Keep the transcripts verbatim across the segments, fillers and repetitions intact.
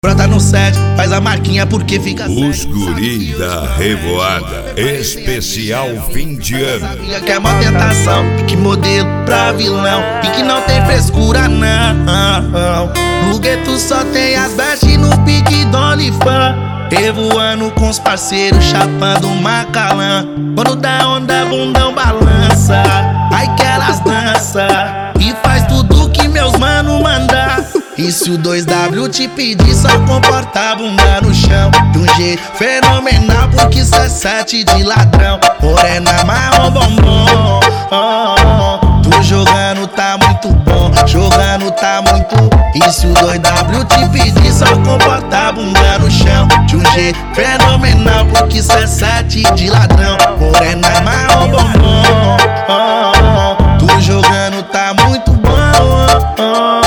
Brota no set, faz a marquinha porque fica Os guri da revoada, especial fim de ano. Sabia que é uma tentação, que modelo pra vilão e que não tem frescura não. No gueto só tem as best no pique do OnlyFans. Revoando com os parceiros, chapando macalã. Quando dá onda, bundão balança. Ai que elas dança e faz tudo que meus mano mandar. E se o dois W te pedir, só comporta a bunda no chão de um jeito fenomenal, porque isso é sete de ladrão. Morena, marrom, bombom, oh, oh. Tu jogando tá muito bom, jogando tá muito. E se o dois W te pedir, só comporta a bunda no chão de um jeito fenomenal, porque isso é sete de ladrão. Morena, marrom, bombom, oh, oh. Tu jogando tá muito bom, oh, oh.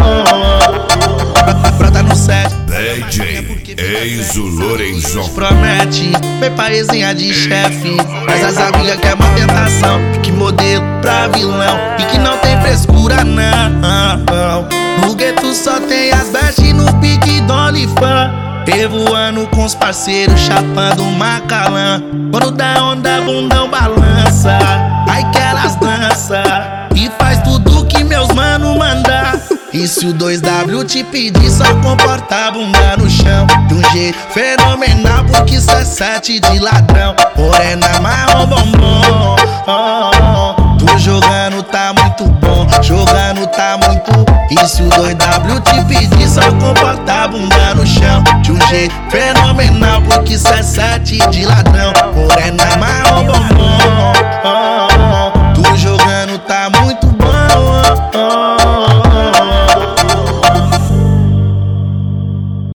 D J Enzo Lorenzon Promete, vem pra resenha de chefe. Mas as amigas que é uma tentação, que modelo pra vilão e que não tem frescura não. No gueto só tem as best no pique do OnlyFans. Revoando com os parceiros, chapando macalã. Quando dá onda, bundão balança. Ai que elas dança e faz tudo que meus mano mandar. E se o dois W te pedir, só comporta a bunda no chão de um jeito fenomenal, porque isso é sete de ladrão. Morena, marrom, bombom, oh, oh. Tu jogando tá muito bom, jogando tá muito. E se o dois W te pedir, só comporta a bunda no chão de um jeito fenomenal, porque isso é sete de ladrão. Morena, marrom, bombom, oh, oh.